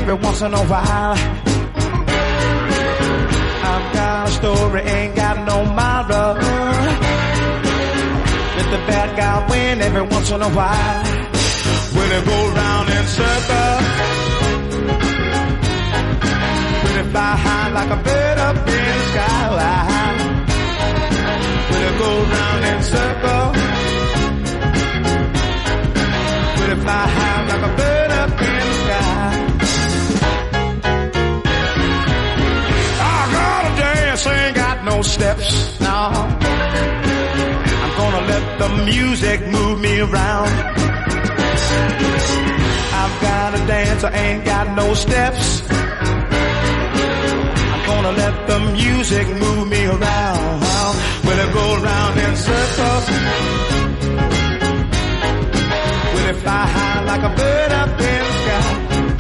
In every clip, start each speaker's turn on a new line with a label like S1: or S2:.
S1: every once in a while. I've got a story, ain't got no model. Let the bad guy win every once in a while. When it go round in circles, when it fly high like a bird up in the sky. When it go round in circles, when it fly high like a bird up in the sky. I gotta dance, ain't got no steps, no. I'm gonna let the music move me around. I've got to dance, I ain't got no steps. I'm gonna let the music move me around. Will it go round in circles? Will it fly high like a bird up in the sky?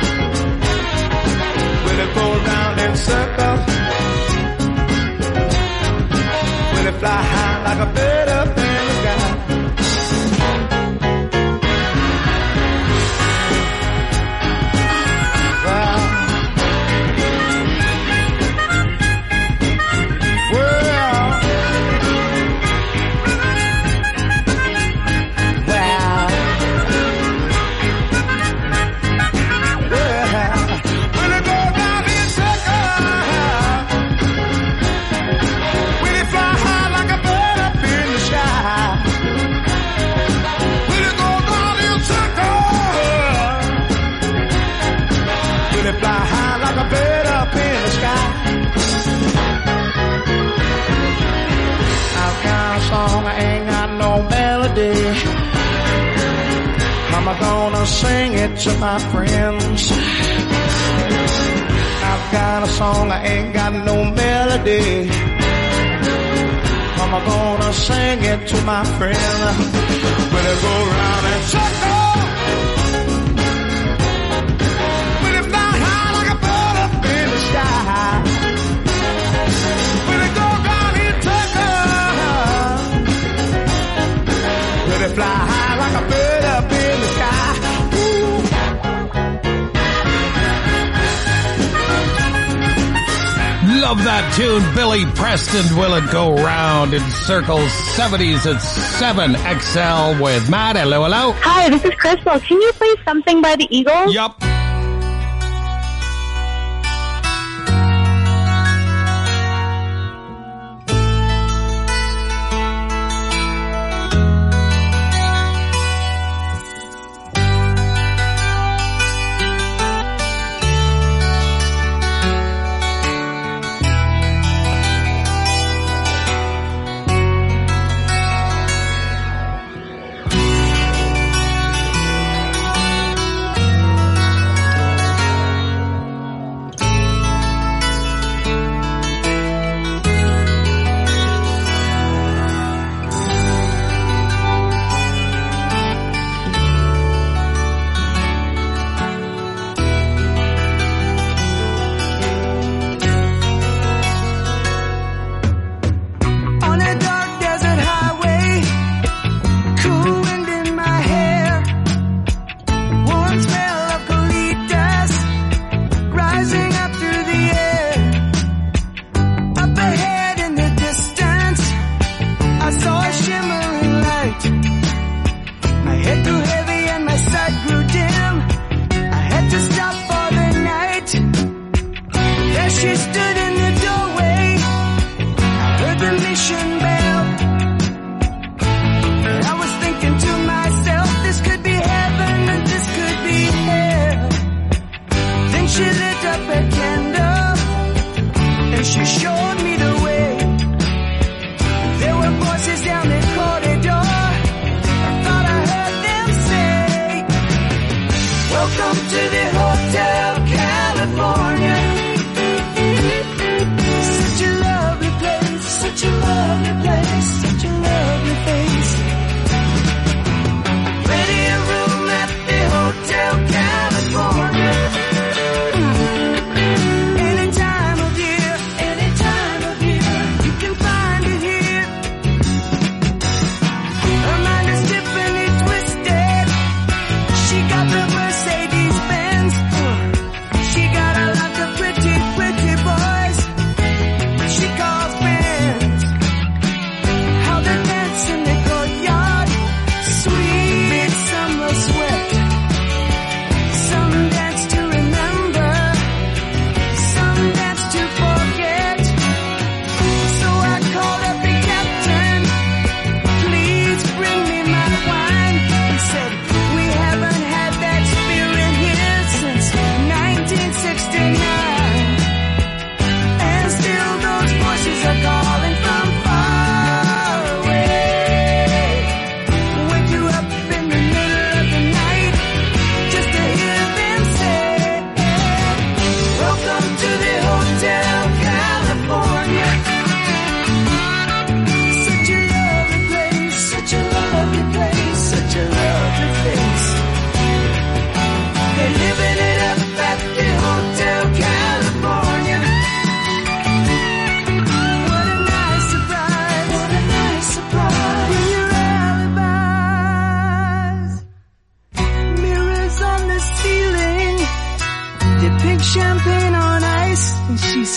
S1: Will it go round in circles? Will it fly high like a bird up in the sky? I'm gonna sing it to my friends. I've got a song, I ain't got no melody. I'm gonna sing it to my friends. Will it go round and circle? Will it fly high like a bird up in the sky? Will it go round and circle? Will it fly high like a bird up in the sky?
S2: Love that tune, Billy Preston. Will it go round in circles? 70s at 7XL with Matt. Hello, hello.
S3: Hi, this is Crystal. Can you play Something by the Eagles?
S2: Yup.
S4: Any time of year, any time.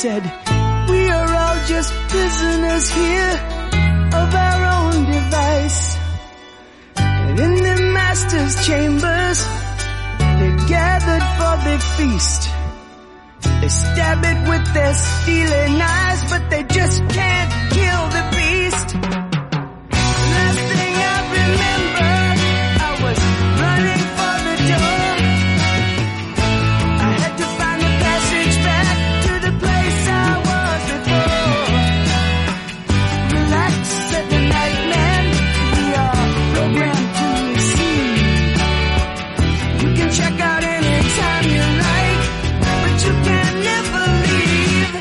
S4: said, we are all just prisoners here of our own device. And in the master's chambers, they gathered for the feast. They stab it with their steely knives, but they just can't kill the beast. Last thing I remember, I was running for the door. I had to find the passage back to the place I was before. Relax, said the night man, we are programmed to receive. You can check out anytime you like, but you can never leave.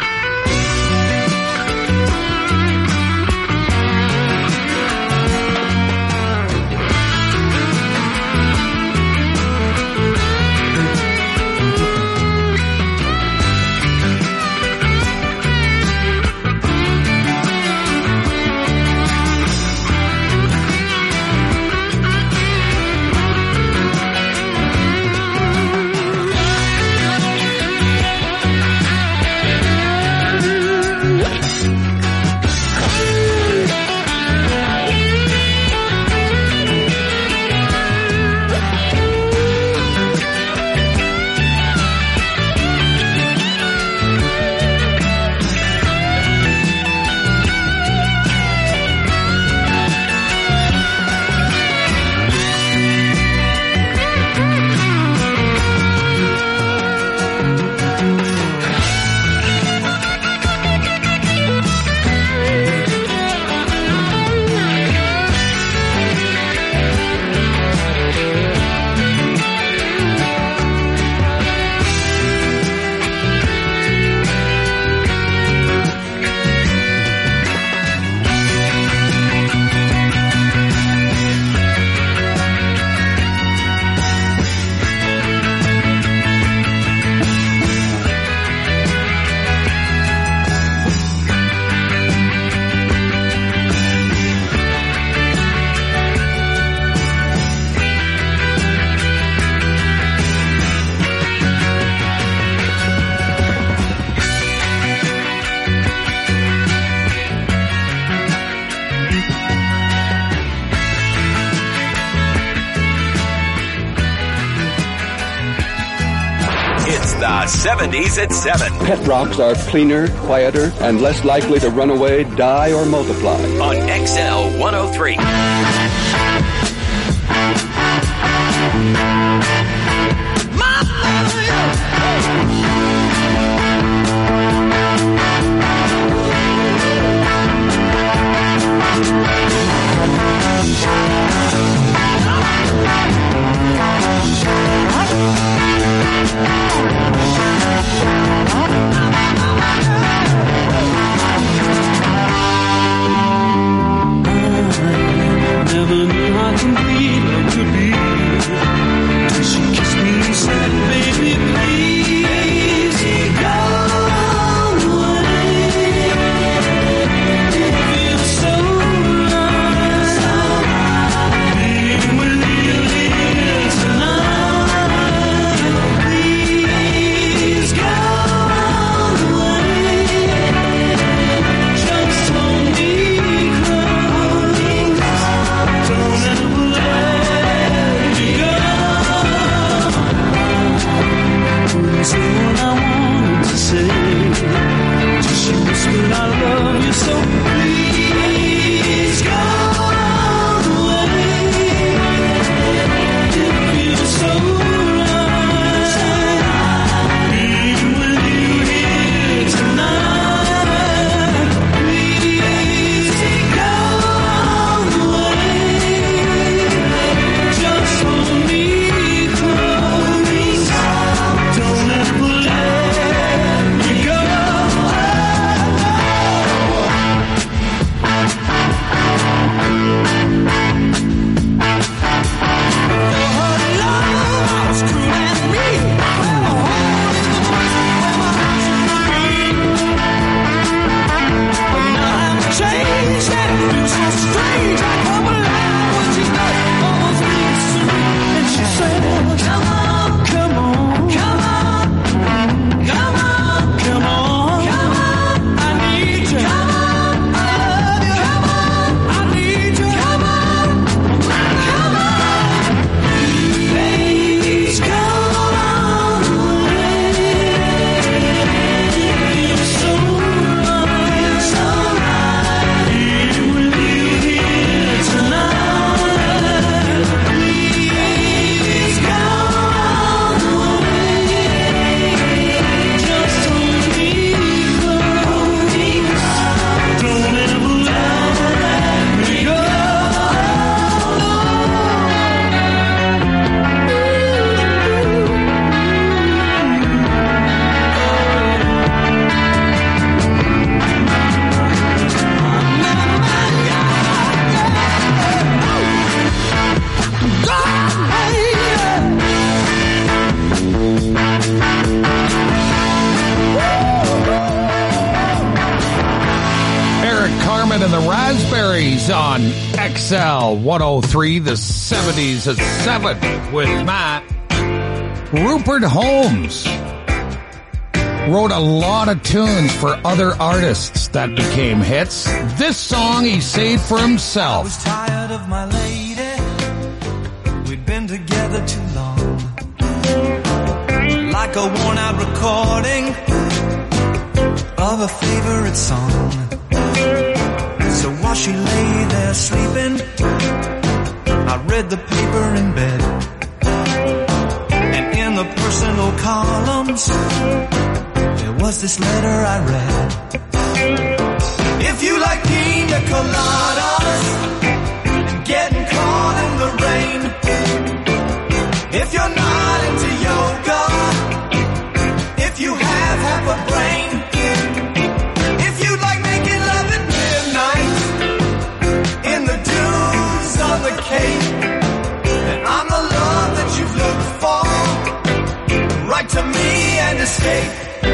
S5: It's the 70s at 7.
S6: Pet rocks are cleaner, quieter, and less likely to run away, die, or multiply.
S5: On XL 103.
S4: Never knew how complete love could be till she kissed me and said, baby, please
S2: and the Raspberries on XL 103, the 70s at 7 with Matt. Rupert Holmes wrote a lot of tunes for other artists that became hits. This song he saved for himself.
S7: I was tired of my lady. We'd been together too long. Like a worn-out recording of a favorite song. So while she lay there sleeping, I read the paper in bed. And in the personal columns, there was this letter I read. If you like pina coladas and getting caught in the rain, if you're not into yoga, if you have half a brain, if you like making love at midnight in the dunes on the Cape, then I'm the love that you've looked for. Write to me and escape.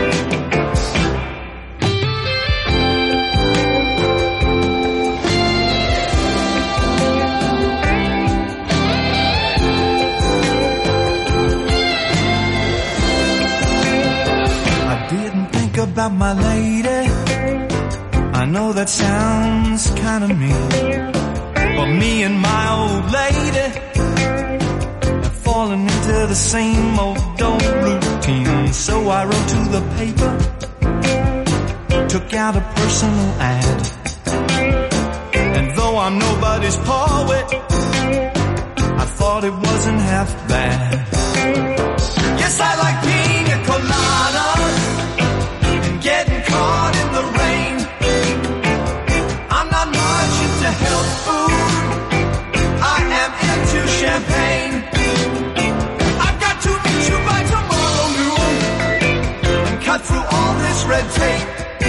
S7: About my lady, I know that sounds kind of mean, but me and my old lady have fallen into the same old routine. So I wrote to the paper, took out a personal ad, and though I'm nobody's poet, I thought it wasn't half bad. Yes, I like pina coladas, getting caught in the rain. I'm not much into health food, I am into champagne. I've got to meet you by tomorrow noon and cut through all this red tape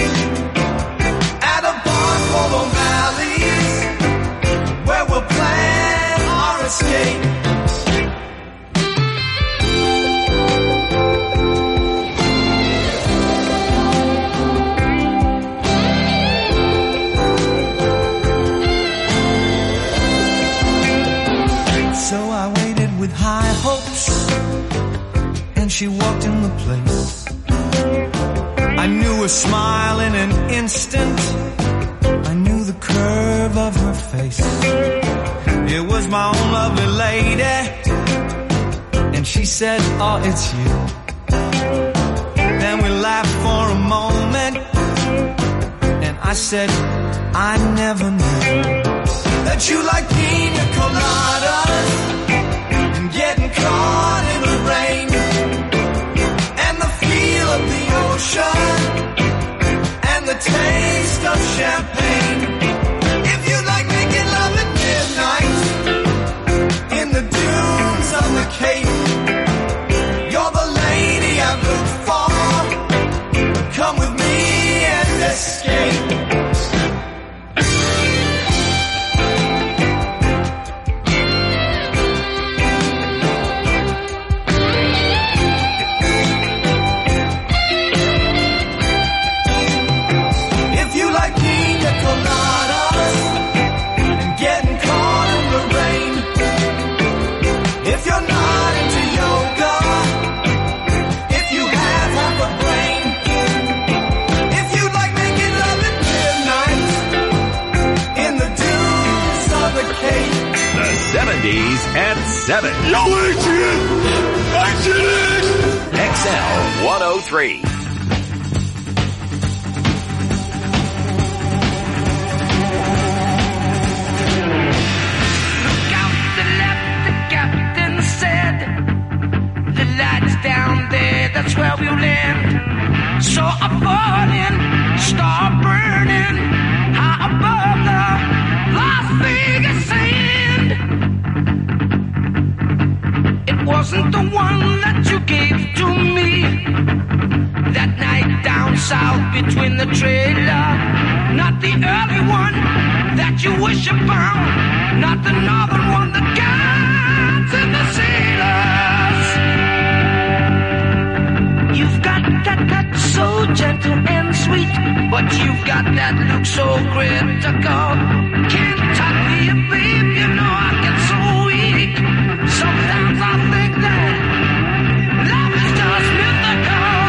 S7: at a bar called O'Malley's, where we'll plan our escape. With high hopes, and she walked in the place. I knew her smile in an instant, I knew the curve of her face. It was my own lovely lady, and she said, oh, it's you. Then we laughed for a moment, and I said, I never knew that you like pina coladas, getting caught in the rain, and the feel of the ocean, and the taste of champagne. If you like making love at midnight in the dunes of the Cape, you're the lady I've looked for. Come with me and escape.
S5: The 70s at 7.
S1: Yo, Adrian!
S5: XL 103.
S8: Look out to the left, the captain said. The light's down there, that's where we'll land. So I fall in, start burning, high above the Las Vegas sand. It wasn't the one that you gave to me that night down south between the trailer. Not the early one that you wish upon, not the northern one that guides in the sailors. You've got that touch so gentle and sweet, but you've got that look so critical. Can't talk to you, babe, you know I get so weak. Sometimes I think that love is just mythical.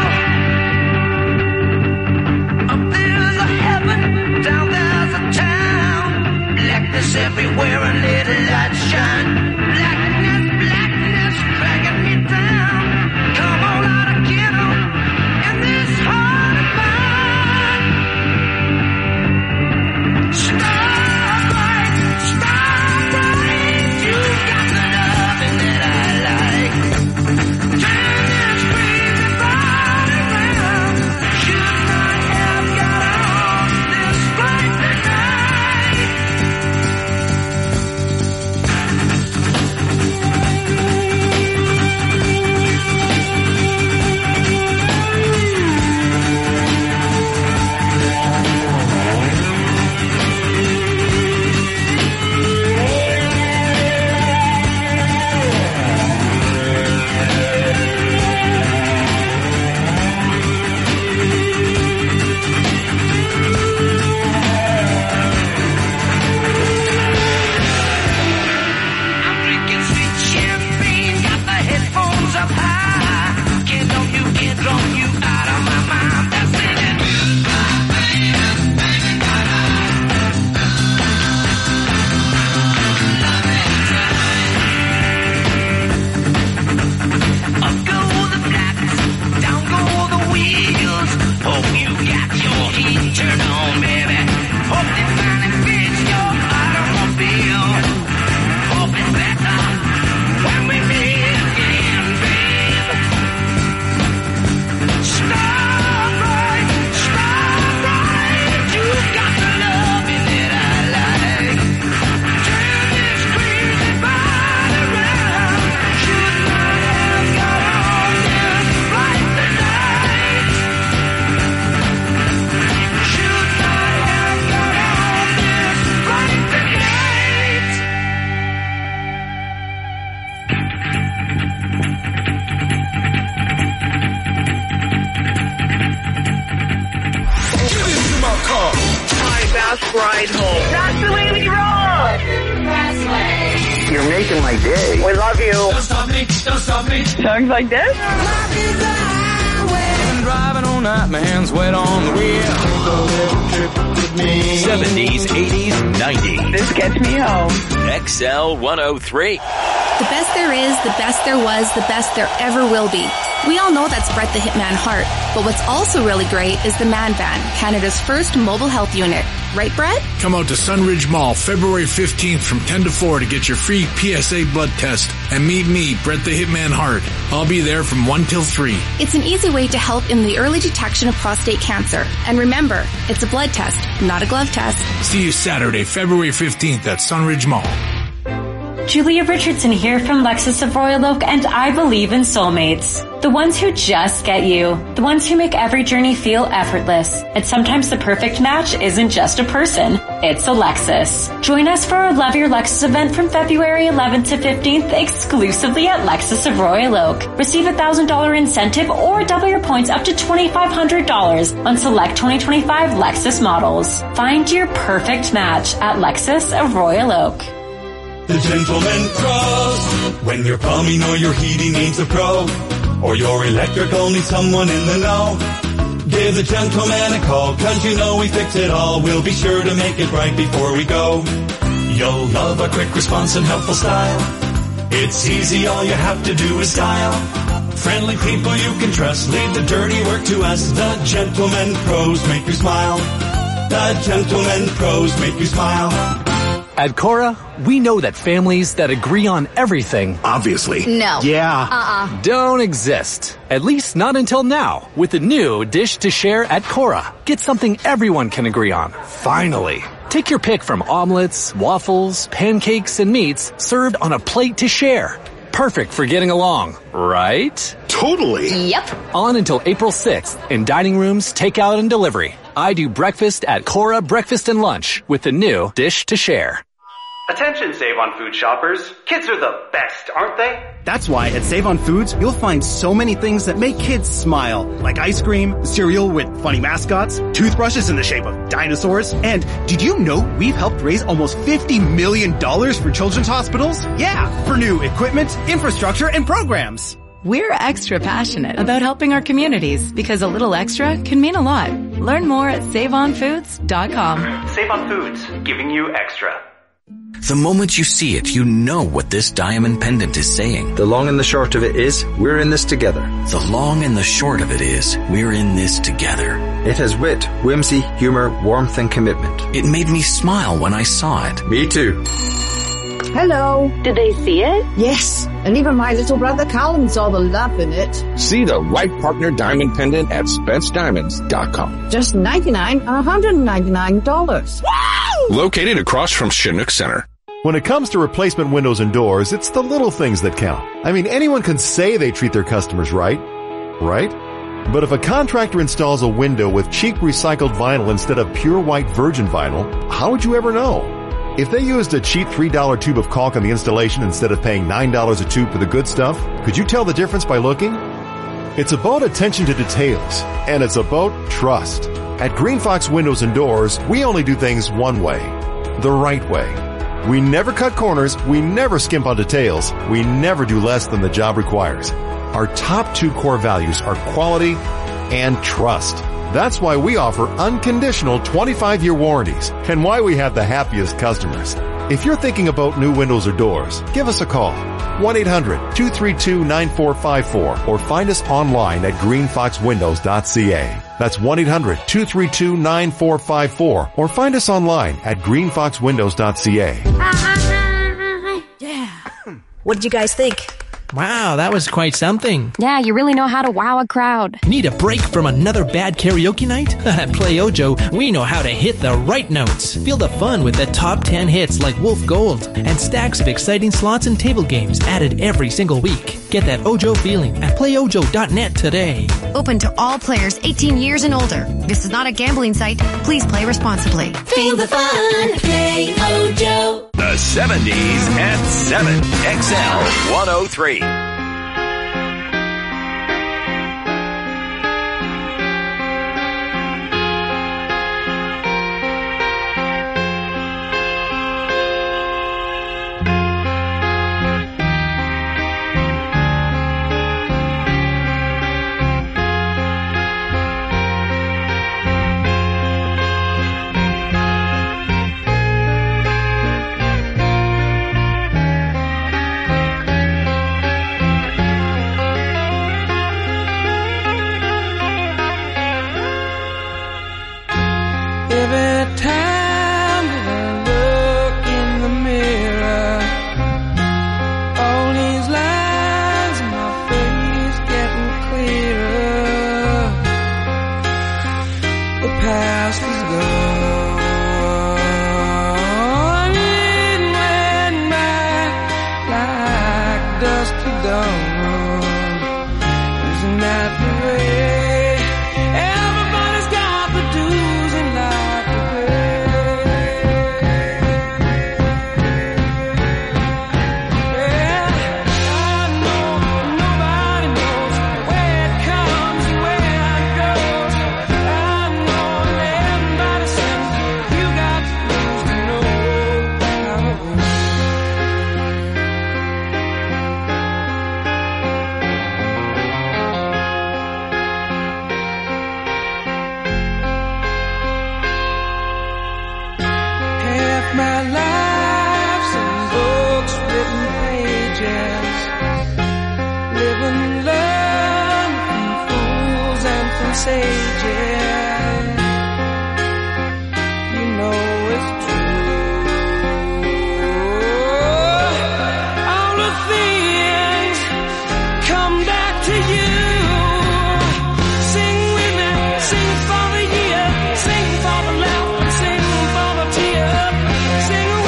S8: Up there's a heaven, down there's a town. Blackness everywhere and little light shine. Blackness, blackness, dragging me down. Come on out of ghetto, and this heart of mine. Starlight, starlight, you got the loving that I like. Turn this crazy body round. Should not have got on this flight tonight. I'm drinking sweet champagne, got the headphones up high. Can't drunk you out of my mind. That's it. Up go the flaps, down go the wheels. Hope you got your heat turned on, baby. Hope they finally fix your automobile. Hope it's better when we meet again, babe. Starbright, starbright, you got the loving that I like. Turn this crazy body round. Should not have got on this flight tonight. Should not have got on this flight tonight.
S9: My best ride home. That's the way we roll. You're making my day. We love you. Don't stop me. Don't stop me. Songs like this?
S7: I'm driving all night, my hands wet on the wheel.
S5: 70s, 80s, 90s.
S9: This gets me home.
S5: XL 103.
S10: The best there is, the best there was, the best there ever will be. We all know that's Bret the Hitman Hart, but what's also really great is the Man Van, Canada's first mobile health unit. Right, Bret?
S11: Come out to Sunridge Mall February 15th from 10 to 4 to get your free PSA blood test and meet me, Bret the Hitman Hart. I'll be there from 1 till 3.
S10: It's an easy way to help in the early detection of prostate cancer. And remember, it's a blood test, not a glove test.
S11: See you Saturday, February 15th at Sunridge Mall.
S12: Julia Richardson here from Lexus of Royal Oak, and I believe in soulmates. The ones who just get you. The ones who make every journey feel effortless. And sometimes the perfect match isn't just a person, it's a Lexus. Join us for our Love Your Lexus event from February 11th to 15th exclusively at Lexus of Royal Oak. Receive a $1,000 incentive or double your points up to $2,500 on select 2025 Lexus models. Find your perfect match at Lexus of Royal Oak.
S13: The Gentleman Pros. When your plumbing or your heating needs a pro, or your electrical needs someone in the know, give the Gentleman a call, 'cause you know we fix it all. We'll be sure to make it right before we go. You'll love a quick response and helpful style. It's easy, all you have to do is dial. Friendly people you can trust, leave the dirty work to us. The Gentleman Pros make you smile. The Gentleman Pros make you smile.
S14: At Cora, we know that families that agree on everything,
S15: obviously,
S10: no,
S14: don't exist. At least not until now, with the new Dish to Share at Cora. Get something everyone can agree on. Finally. Take your pick from omelets, waffles, pancakes, and meats served on a plate to share. Perfect for getting along, right?
S15: Totally.
S10: Yep.
S14: On until April 6th in dining rooms, takeout, and delivery. I do breakfast at Cora Breakfast and Lunch with the new Dish to Share.
S15: Attention Save On Food shoppers. Kids are the best, aren't they?
S16: That's why at Save On Foods, you'll find so many things that make kids smile. Like ice cream, cereal with funny mascots, toothbrushes in the shape of dinosaurs. And did you know we've helped raise almost $50 million for children's hospitals? Yeah, for new equipment, infrastructure, and programs.
S17: We're extra passionate about helping our communities because a little extra can mean a lot. Learn more at SaveOnFoods.com.
S15: Save On Foods, giving you extra.
S18: The moment you see it, you know what this diamond pendant is saying.
S19: The long and the short of it is, we're in this together.
S18: The long and the short of it is, we're in this together.
S19: It has wit, whimsy, humor, warmth, and commitment.
S18: It made me smile when I saw it.
S19: Me too.
S3: Hello. Did they see it?
S20: Yes, and even my little brother Colin saw the love in it.
S21: See the right partner diamond pendant at SpenceDiamonds.com.
S20: Just $199.
S21: Wow! Located across from Chinook Center.
S22: When it comes to replacement windows and doors, it's the little things that count. I mean, anyone can say they treat their customers right? But if a contractor installs a window with cheap recycled vinyl instead of pure white virgin vinyl, how would you ever know? If they used a cheap $3 tube of caulk on the installation instead of paying $9 a tube for the good stuff, could you tell the difference by looking? It's about attention to details, and it's about trust. At Green Fox Windows and Doors, we only do things one way, the right way. We never cut corners, we never skimp on details, we never do less than the job requires. Our top two core values are quality and trust. That's why we offer unconditional 25-year warranties and why we have the happiest customers. If you're thinking about new windows or doors, give us a call. 1-800-232-9454 or find us online at greenfoxwindows.ca. That's 1-800-232-9454 or find us online at greenfoxwindows.ca.
S23: Yeah. What did you guys think?
S24: Wow, that was quite something.
S25: Yeah, you really know how to wow a crowd.
S24: Need a break from another bad karaoke night? At Play Ojo, we know how to hit the right notes. Feel the fun with the top 10 hits like Wolf Gold and stacks of exciting slots and table games added every single week. Get that Ojo feeling at playojo.net today.
S26: Open to all players 18 years and older. This is not a gambling site. Please play responsibly.
S27: Feel the fun. Play Ojo.
S5: The 70s at 7. XL 103.
S4: Every time that I look in the mirror, all these lines in my face getting clearer. The past is gone, it went by like dust to dawn. Isn't that the way? Everybody's got the do's and lies. My life's in books, written pages. Live and learn from fools and from sages. You know it's true. All the things come back to you. Sing with me, sing for the year, sing for the laugh and sing for the tear. Sing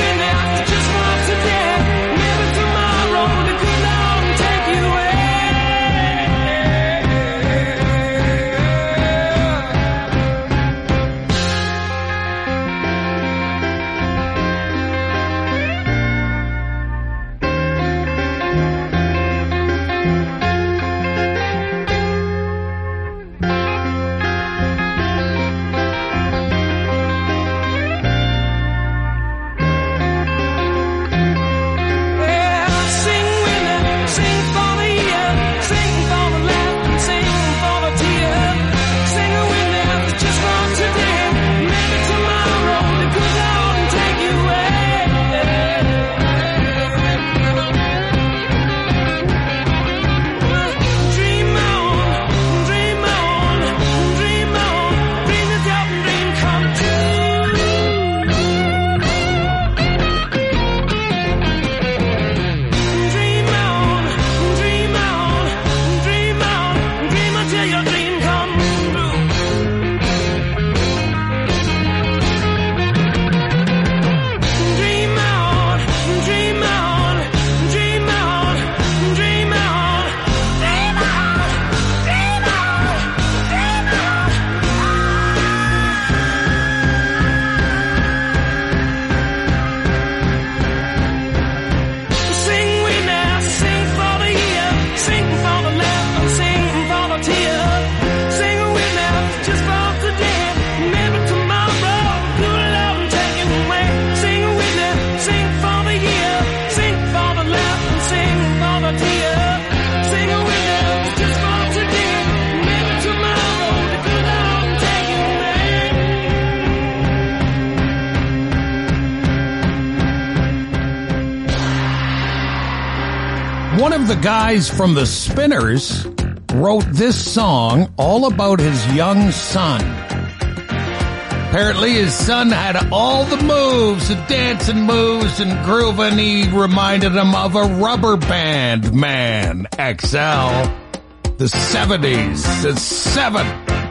S1: One of the guys from the Spinners wrote this song all about his young son. Apparently his son had all the moves, the dancing moves and grooving. He reminded him of a rubber band man, XL. The 70s, the 7.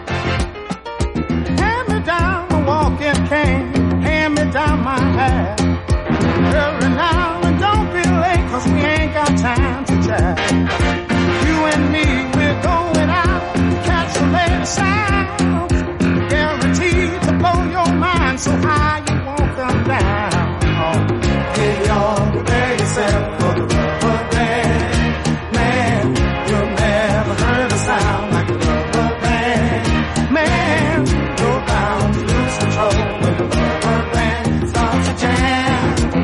S4: Hand me down the walking cane, hand me down my hat. Hurry now and don't be late, 'cause we ain't got time to chat. You and me, we're going out to catch the latest sound. Guaranteed to blow your mind so high you won't come down. Hey y'all, prepare yourself for the rubber band. Man, you've never heard a sound like a rubber band. Man, you're bound to lose control when the rubber band starts to jam.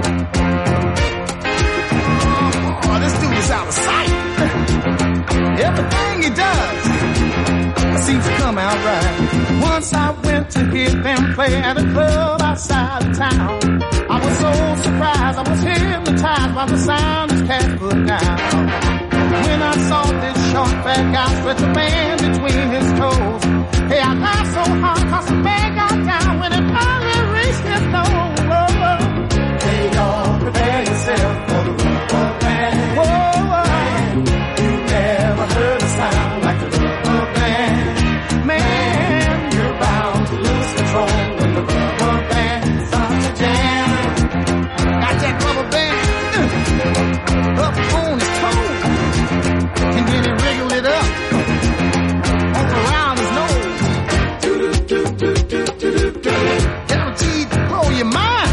S4: Oh, this dude is out of sight. Everything he does seems to come out right. Once I went to hear them play at a club outside of town. I was so surprised, I was hypnotized by the sound this cat put down. When I saw this short fat guy stretch a band between his toes, hey, I laughed so hard 'cause the band got down when it finally reached his nose. Hey y'all, prepare yourself for the rubber band. Whoa, you never heard a sound like the rubber band. Man, you're bound to lose control when the rubber band starts to jam. Got that rubber band up on his toe, and then he wriggled it up all around his nose. Guaranteed to blow your mind.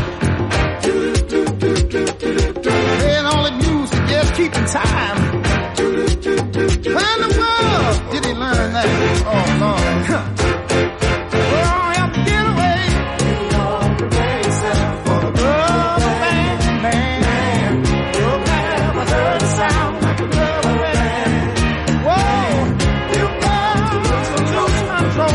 S4: Playing all the music, just keeping time. Where in the world did he learn that? Oh, Lord. Oh, you have to get away. Prepare yourself for the rubber band. Man, you've never heard a sound like a rubber band. Whoa, you've got to lose control.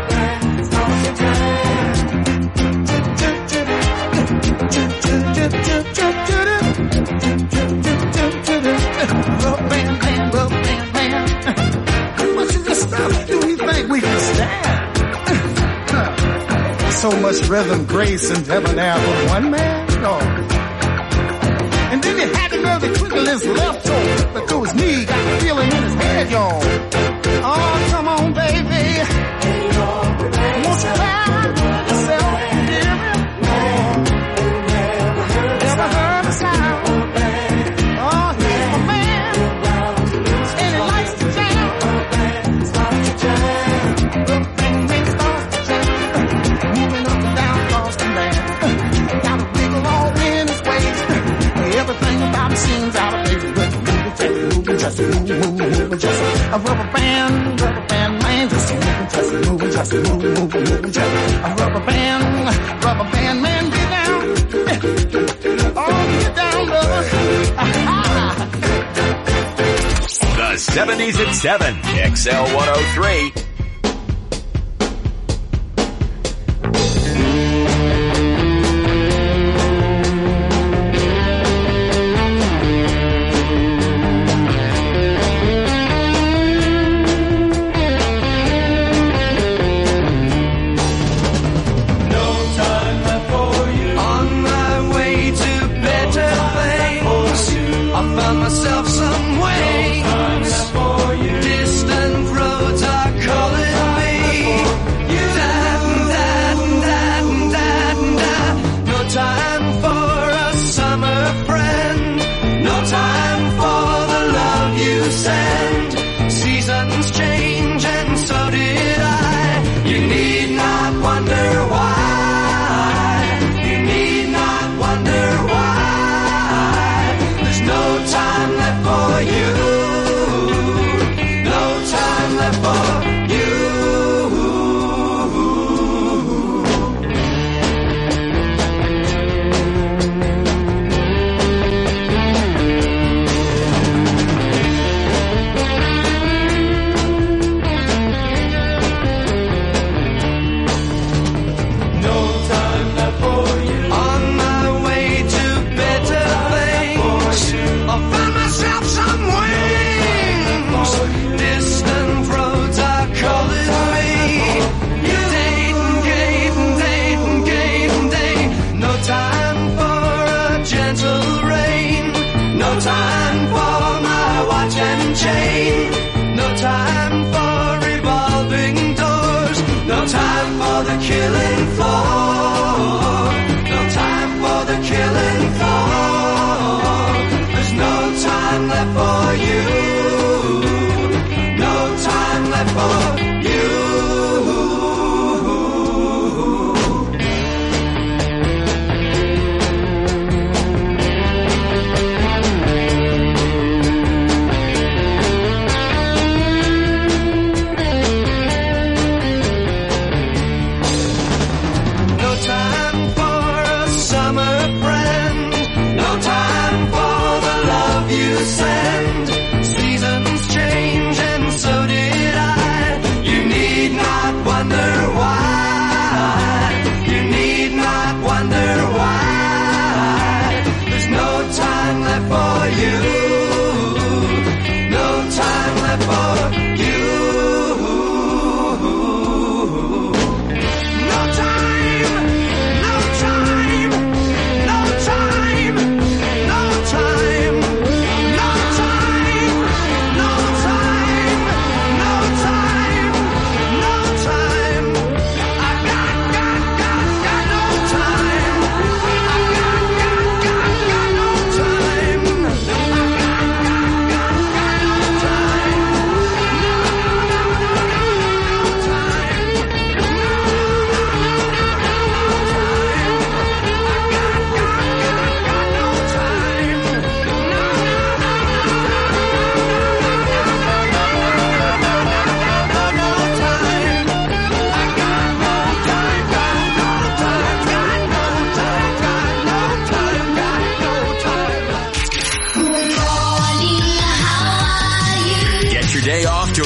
S4: Rubber band, man, rubber band, man. How much of this stuff do we think we can stand? So much rhythm, grace, and debonair for one man? No. And then he had the nerve to twinkle his left toe, but through his knee, got the feeling in his head, y'all. Oh, come on, baby. Won't you cry yourself? Never heard a sound. Oh, he's my man, and he likes to jam. Starts to jam. The bang starts to jam. Moving up and down across the land. Got a wiggle all in his waist. Everything about him seems out of place. But moving, just a rubber band man. Just moving, just a rubber band man. Get down. Oh, get down, brother.
S5: The 70s at 7, XL 103.
S4: Myself some way. Distant roads are cold.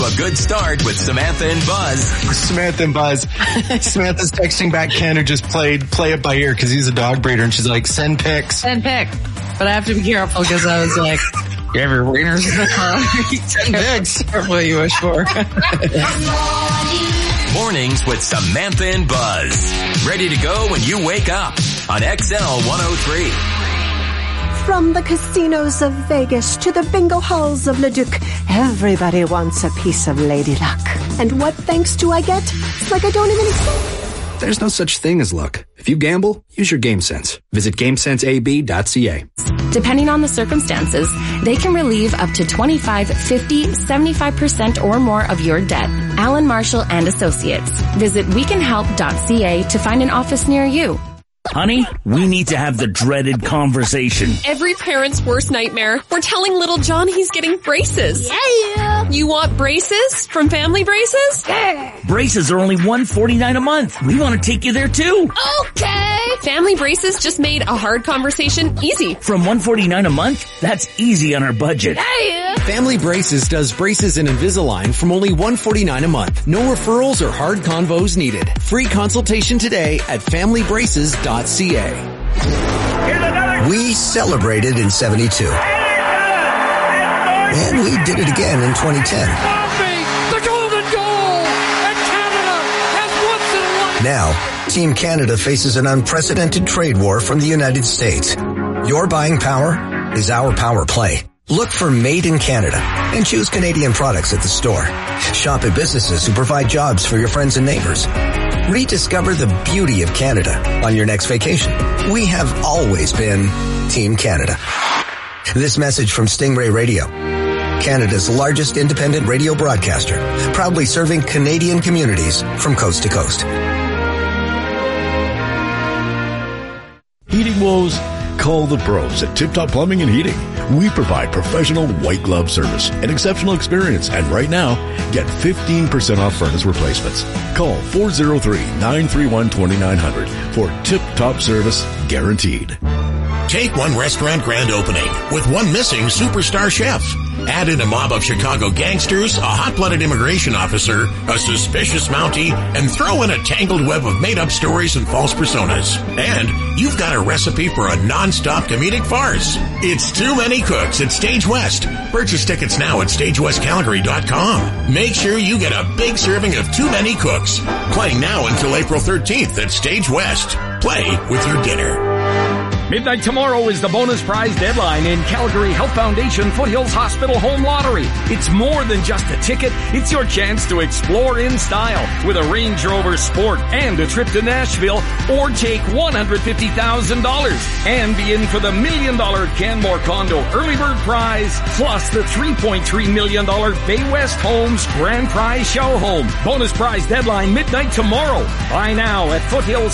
S5: a good start with Samantha and Buzz.
S2: Samantha and Buzz. Samantha's texting back Ken, who just play it by ear because he's a dog breeder, and she's like, send pics.
S6: Send pic. But I have to be careful because I was like, you have your wieners in the car.
S2: 10 pics.
S6: Careful what you wish for.
S5: Mornings with Samantha and Buzz. Ready to go when you wake up on XL 103.
S7: From the casinos of Vegas to the bingo halls of Leduc, everybody wants a piece of Lady Luck. And what thanks do I get? It's like I don't even exist.
S8: There's no such thing as luck. If you gamble, use your game sense. Visit GameSenseAB.ca.
S25: Depending on the circumstances, they can relieve up to 25, 50, 75% or more of your debt. Alan Marshall and Associates. Visit wecanhelp.ca to find an office near you.
S9: Honey, we need to have the dreaded conversation.
S11: Every parent's worst nightmare. We're telling little John he's getting braces.
S23: Yeah.
S11: You want braces from Family Braces?
S23: Yeah.
S9: Braces are only $149 a month. We want to take you there too.
S23: Okay.
S11: Family Braces just made a hard conversation easy.
S9: From $149 a month? That's easy on our budget.
S23: Yeah.
S12: Family Braces does braces and Invisalign from only $149 a month. No referrals or hard convos needed. Free consultation today at familybraces.ca.
S28: We celebrated in 72. And we did it again in 2010.
S29: The golden goal! And Canada has once and won.
S28: Now, Team Canada faces an unprecedented trade war from the United States. Your buying power is our power play. Look for Made in Canada and choose Canadian products at the store. Shop at businesses who provide jobs for your friends and neighbors. Rediscover the beauty of Canada on your next vacation. We have always been Team Canada. This message from Stingray Radio, Canada's largest independent radio broadcaster, proudly serving Canadian communities from coast to coast.
S30: Heating woes? Call the pros at Tip Top Plumbing and Heating. We provide professional white glove service and exceptional experience. And right now, get 15% off furnace replacements. Call 403-931-2900 for Tip Top service guaranteed.
S31: Take one restaurant grand opening with one missing superstar chef. Add in a mob of Chicago gangsters, a hot-blooded immigration officer, a suspicious Mountie, and throw in a tangled web of made-up stories and false personas. And you've got a recipe for a non-stop comedic farce. It's Too Many Cooks at Stage West. Purchase tickets now at StageWestCalgary.com. Make sure you get a big serving of Too Many Cooks. Playing now until April 13th at Stage West. Play with your dinner.
S32: Midnight tomorrow is the bonus prize deadline in Calgary Health Foundation Foothills Hospital Home Lottery. It's more than just a ticket. It's your chance to explore in style with a Range Rover Sport and a trip to Nashville, or take $150,000 and be in for the $1 million Canmore Condo Early Bird Prize, plus the $3.3 million Bay West Homes Grand Prize Show Home. Bonus prize deadline midnight tomorrow. Buy now at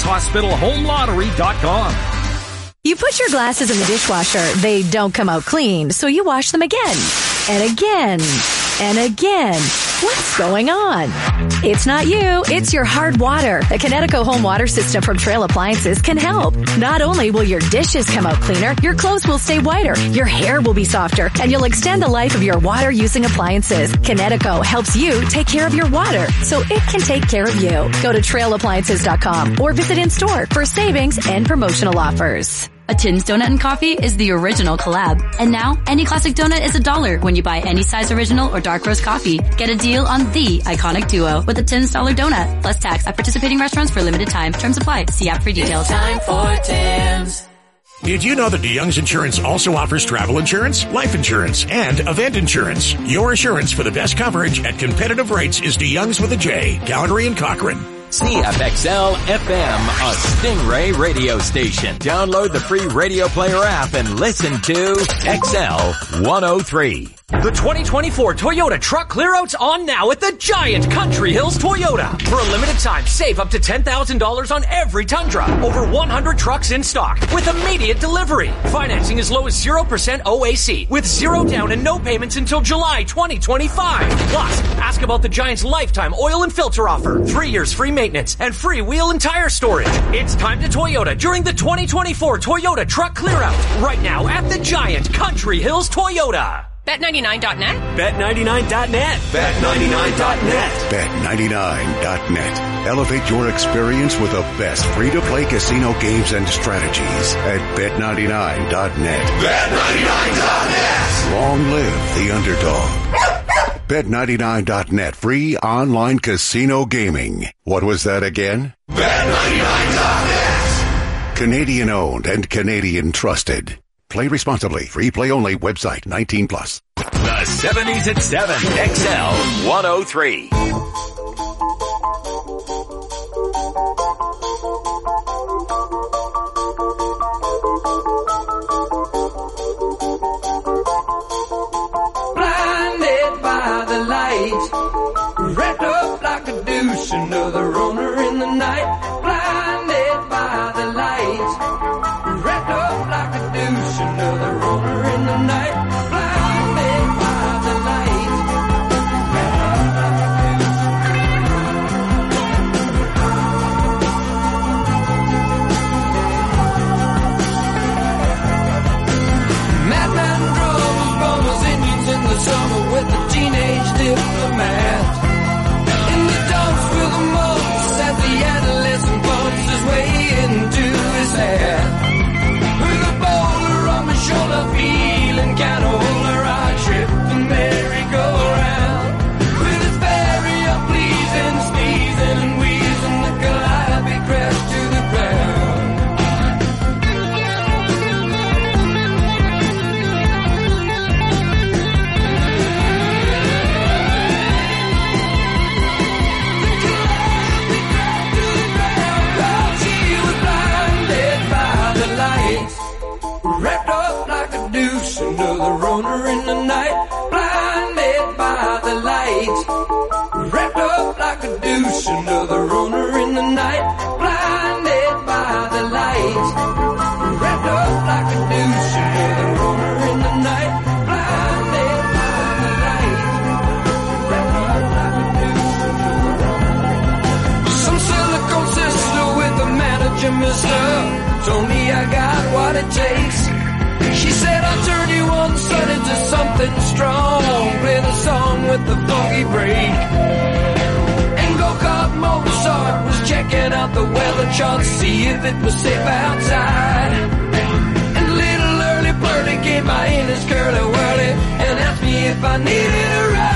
S32: foothillshospitalhomelottery.com.
S23: You put your glasses in the dishwasher, they don't come out clean, so you wash them again, and again, and again. What's going on? It's not you, it's your hard water. A Kinetico home water system from Trail Appliances can help. Not only will your dishes come out cleaner, your clothes will stay whiter, your hair will be softer, and you'll extend the life of your water-using appliances. Kinetico helps you take care of your water, so it can take care of you. Go to trailappliances.com or visit in-store for savings and promotional offers.
S33: A Tim's Donut and Coffee is the original collab. And now, any classic donut is $1 when you buy any size original or dark roast coffee. Get a deal on the iconic duo with a Tim's $1 donut, plus tax at participating restaurants for a limited time. Terms apply. See app for details.
S30: It's time for Tim's.
S31: Did you know that DeYoung's Insurance also offers travel insurance, life insurance, and event insurance? Your assurance for the best coverage at competitive rates is DeYoung's with a J, Calgary and Cochrane.
S5: CFXL FM, a Stingray radio station. Download the free Radio Player app and listen to XL 103.
S34: The 2024 Toyota Truck Clearout's on now at the Giant Country Hills Toyota. For a limited time, save up to $10,000 on every Tundra. Over 100 trucks in stock with immediate delivery. Financing as low as 0% OAC with zero down and no payments until July 2025. Plus, ask about the Giant's lifetime oil and filter offer, 3 years free maintenance, and free wheel and tire storage. It's time to Toyota during the 2024 Toyota Truck Clearout. Right now at the Giant Country Hills Toyota.
S11: Bet99.net?
S12: Bet99.net. Bet99.net.
S3: Bet99.net. Elevate your experience with the best free-to-play casino games and strategies at Bet99.net. Bet99.net. Long live the underdog. Bet99.net. Free online casino gaming. What was that again? Bet99.net. Canadian owned and Canadian trusted. Play responsibly. Free play only. Website 18+.
S5: The 70s at 7. XL 103.
S4: Blinded by the light, wrapped up like a douche, another runner in the night. Blinded by the light, wrapped up like a douche, another runner in the night. Blinded by the light, wrapped up like a douche. Madman drums, bombers, Indians in the summer with a teenage diplomat. In the dumps with the mumps as the adolescent bumps his way into his hat. With a boulder on my shoulder, feeling kind of older, I trip the merry-go-round. With his very unpleasing sneezing and wheezing, the calliope crashed to the ground. Wrapped up like a douche, another runner in the night. Blinded by the light. Wrapped up like a douche, another runner in the night. Blinded by the light. Wrapped up like a douche, another runner in the night. Blinded by the light. Wrapped up like a douche, another runner in the night. Some silicone sister with a manager, mister, told me I got what it takes. She said I'll turn you on son into something strong. Play the song with the funky break. And go-kart Mozart was checking out the weather chart to see if it was safe outside. And little early birdie came by in his curly whirly and asked me if I needed a ride.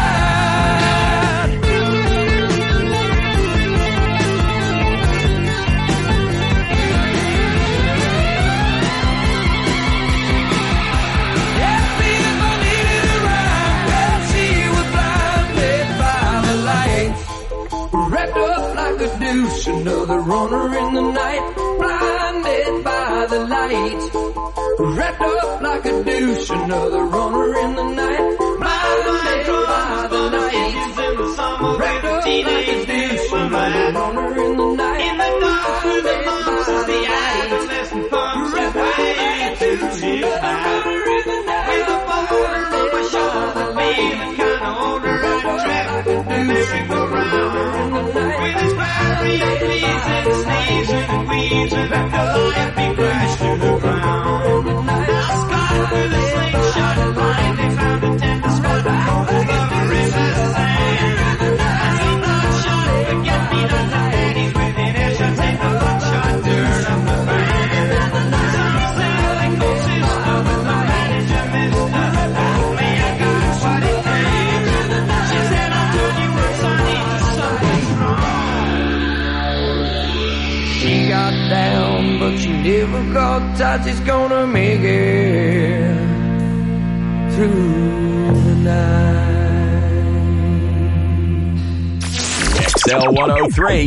S4: Wrapped up like a douche, another runner in the night. Blinded by the light. Wrapped up like a douche, another runner in the night. Blinded by the light. Wrapped up like a douche, another runner in the night. In the dark with the monks as the adolescent pumps his way to his night. With a boulder on my shoulder, feeling kinda older, I trapped the merry-go-round. With his very unpleasing sneezing and wheezing, the calliope crashed to the ground. Now Scott with a slingshot and line, they found a tender spot above the river's sand. As he not shot, forget-me-not night, he's within earshot, take the buckshot dirt off the fan. Some selling sister with my manager, mister, told me I got what it takes. She said I told you once I need to something wrong. She got down, but she never got tight. She's gonna make it through the night.
S5: XL 103.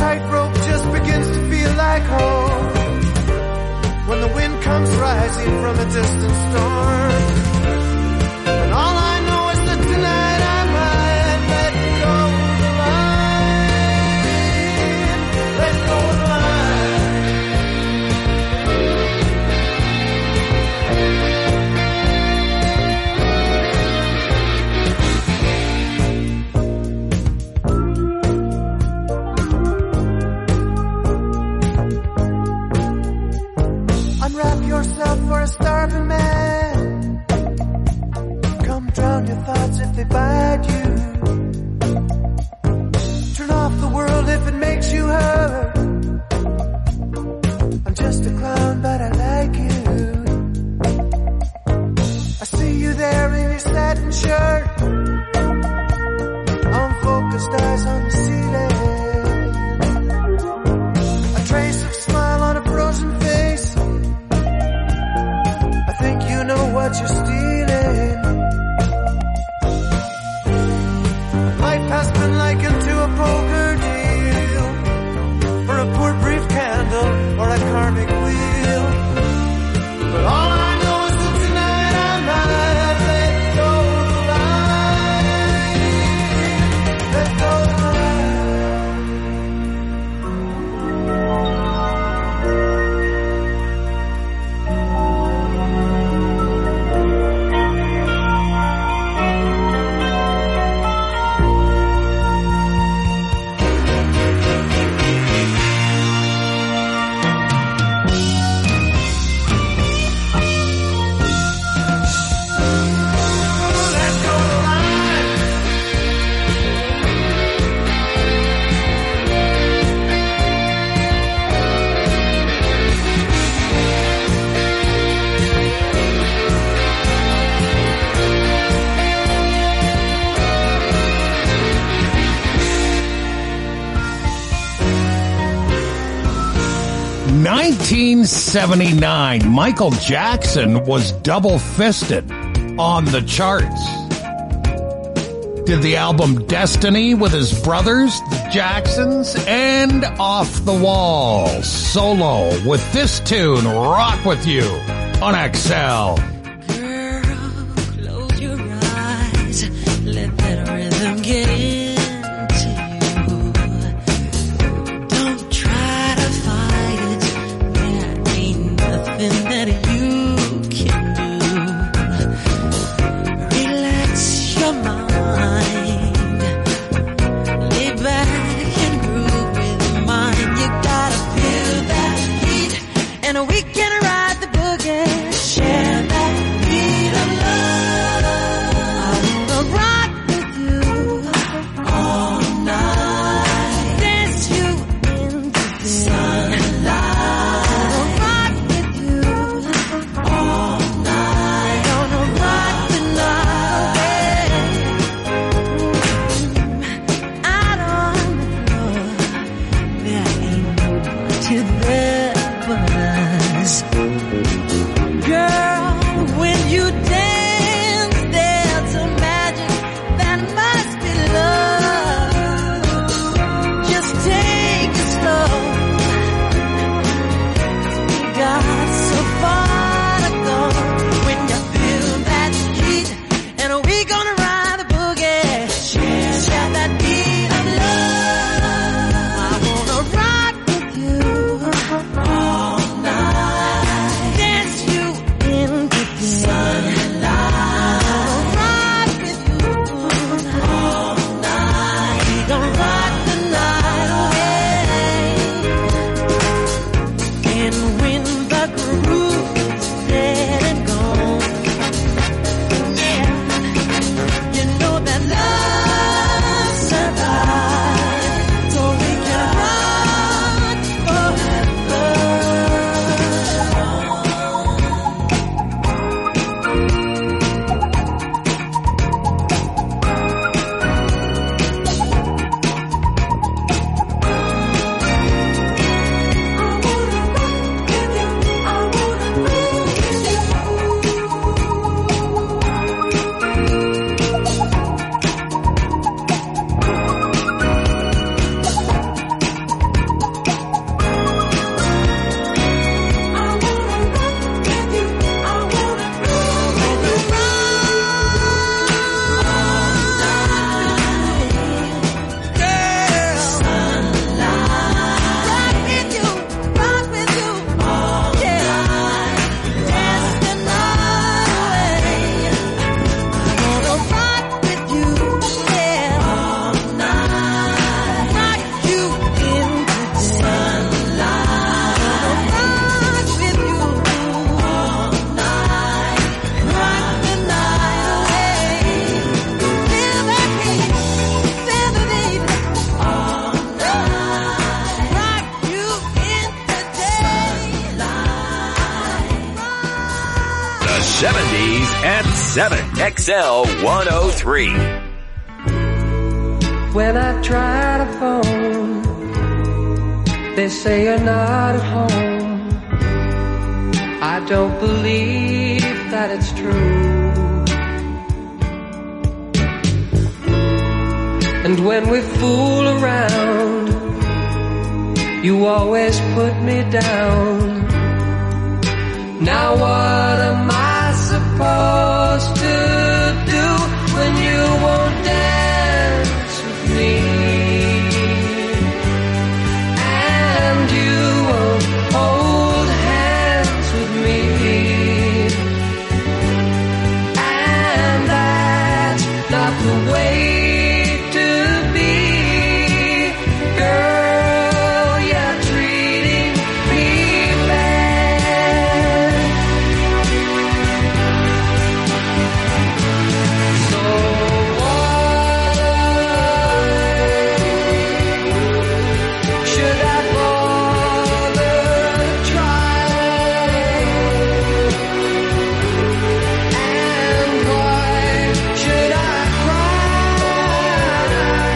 S4: tightrope just begins to feel like home when the wind comes rising from a distant storm. And all I know is that tonight I might let go of the line. Let go of the yourself for a starving man. Come drown your thoughts if they bite you. Turn off the world if it makes you hurt. I'm just a clown, but I like you. I see you there in your satin shirt. Unfocused eyes on the ceiling. A trace of smile on a frozen face. I think you know what you're stealing. Life has been likened to a poker deal, or a poor brief candle, or a karmic wheel. But all I know is that tonight I might let go of the line. Let go of the
S1: $1979, Michael Jackson was double-fisted on the charts. Did the album Destiny with his brothers, the Jacksons, and Off the Wall solo with this tune, Rock With You, on XL.
S10: Girl, close your eyes, let that rhythm get into you. Don't try to fight it, there ain't nothing that you can do. Relax your mind, lay back and groove with mine. You gotta feel that heat, and we can ride the boogie. Share that
S5: 70s at 7. XL 103.
S4: When I try to phone, they say you're not at home. I don't believe that it's true. And when we fool around, you always put me down. Now what am I supposed to do when you won't dance with me? And you won't hold hands with me? And that's not the way to be. Girl, you're treating me bad. So why should I bother to try? And why should I cry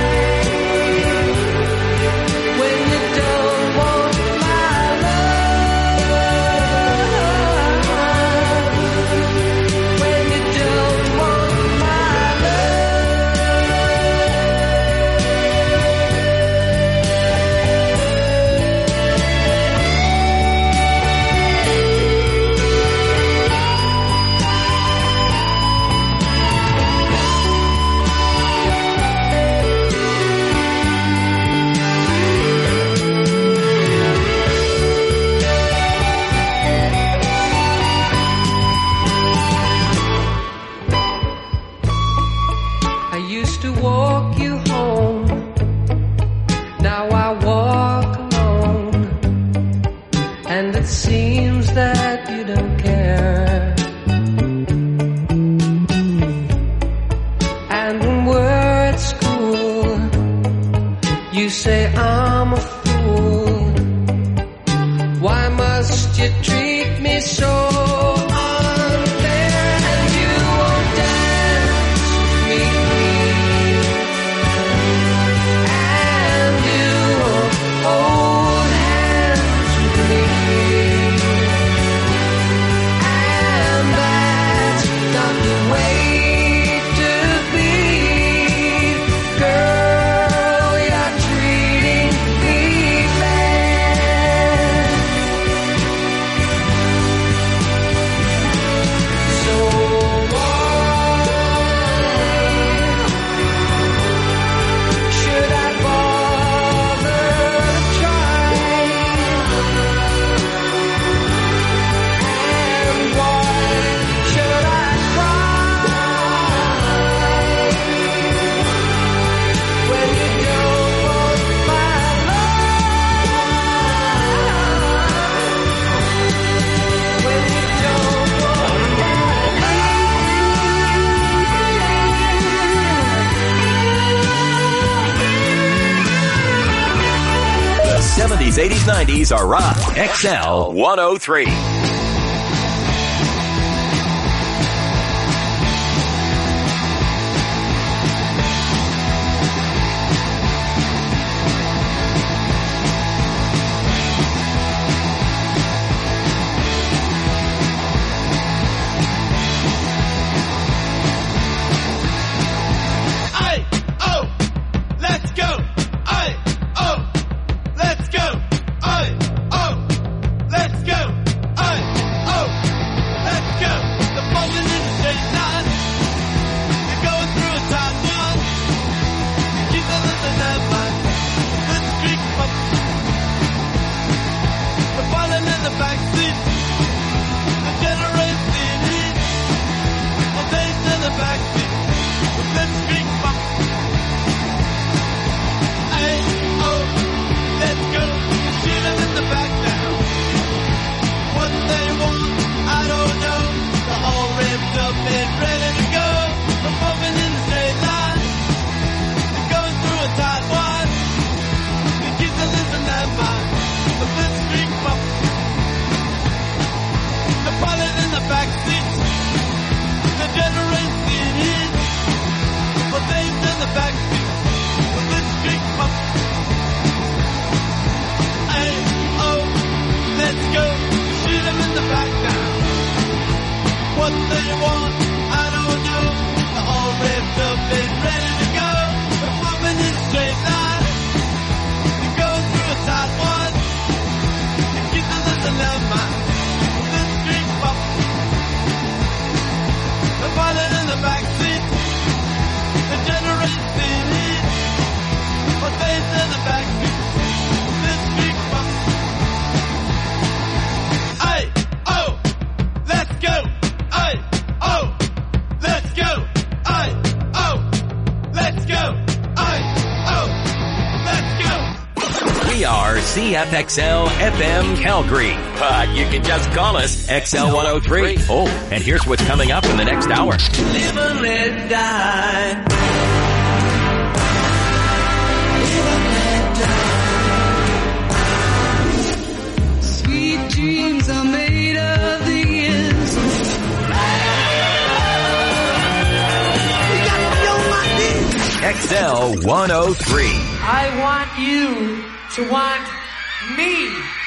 S4: when you don't want my love? When you don't want my I used to walk you home, now I walk alone, and it seems that you don't care. And when we're at school, you say I'm a fool. Why must you treat me so unfair? And you won't dance with me, and you won't hold hands with me, and that's not the way to be. Girl, you're treating me bad. So why should I bother to try? And why should I cry when you don't want my love? When you don't want
S5: The 70s, 80s, 90s are rock. XL 103.
S2: Aye, oh, let's go. Aye, oh, let's go. Aye, oh, let's go. Aye. what they want, I don't know. They're all revved up and ready to go. They're moving in a straight line. They go through a tight one. The kids are the landmine. The street pop. The pilot in the backseat. The generating heat. My face in the backseat. The street pop. Hey, oh, let's go. Hey, oh, let's go. Hey, oh, let's go. Hey, oh, let's go.
S5: We are CFXL FM Calgary, but you can just call us XL 103. Oh, and here's what's coming up in the next hour.
S2: Live and let die. Live and let die. Sweet dreams are made of these.
S5: XL 103.
S29: I want you to want me.